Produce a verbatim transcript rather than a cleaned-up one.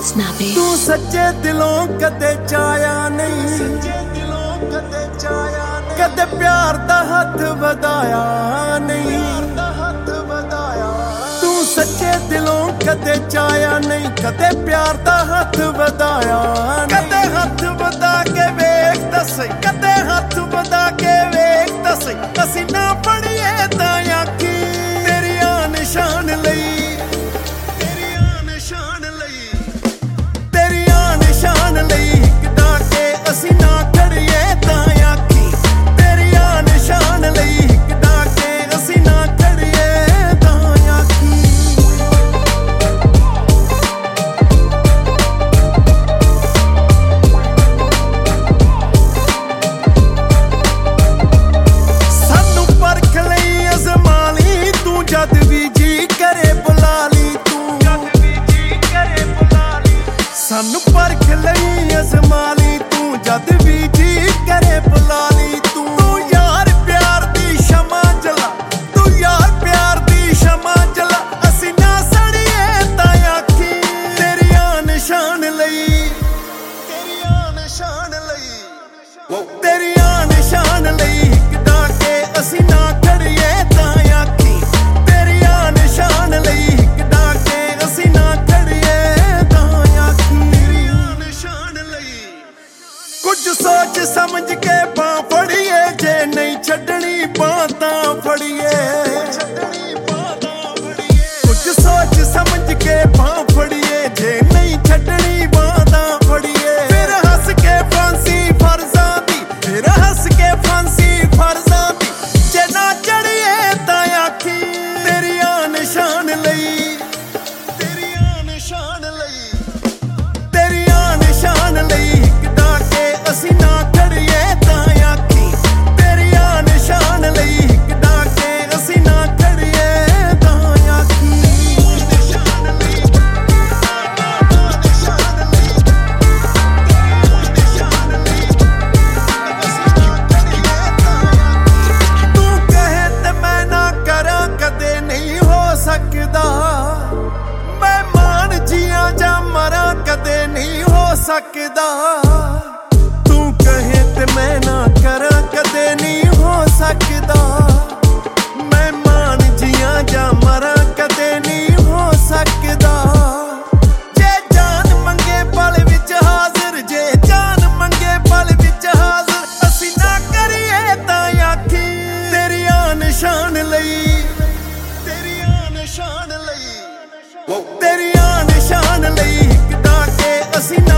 Snappy तू सच्चे दिलों कदे चाया नहीं, कदे प्यार दा हथ वधाया नहीं। तू सच्चे दिलों कदे चाया नहीं, कदे प्यार दा हथ वधाया। कदे हथ वधा के वेख दस, कदे हथ वधा के वेख दस, असी ना पढ़िए तां आखी तेरियां निशान लई, शान लई हिकदा के असी ना खड़िए तां आखी तेरियां निशान लई हिकदा के असी ना खड़िए तां आखी। सानू परख लई अज़मा ली तू, जद भी जी करे बुला ली तू, सानू परख लई अज़मा ली तू, जद भी जी करे बुला ली तू। तू यार प्यार दी शमा जला, तू यार प्यार दी शमा जला, असी ना सड़िए तां आखी तेरियां निशान लई, तेरियां निशान लई, तेरियां निशान लई हिकदा के असी ना खड़िए तां आखी तेरियां निशान लई हिकदा के असी ना खड़िए तां आखी। कुछ सोच समझ के पां फड़िए, जे नहीं छड्डनी पां तां फड़िए। कुछ सोच समझ के पां फड़िए, जे नहीं छड्डनी पां तां फड़िए। फिर हंस के फांसी फर्जां दी, फिर हंस के फांसी फर्जां दी, जे ना चढ़िए तां आखी तेरियां निशान लई, तेरियां निशान लई, तेरियां निशान लई हिकदा के असी ना खड़िए तां आखी तेरियां निशान लई हिकदा के असी ना खड़िए तां आखी। तू कहे ते मैं ना करा कदे नहीं हो सकदा, मैं मान जिया जा मरा कदे नहीं हो सकदा। तू कहे ते मैं ना करा कदे नहीं हो सकदा, मैं मान जिया जा मरा कदे नहीं हो सकदा। जे जान मंगे पल विच हाजिर, जे जान मंगे पल विच हाजिर, असी ना करिए तां आखी तेरियां निशान लई, तेरियां निशान लई, तेरियां निशान लई हिकदा के असी ना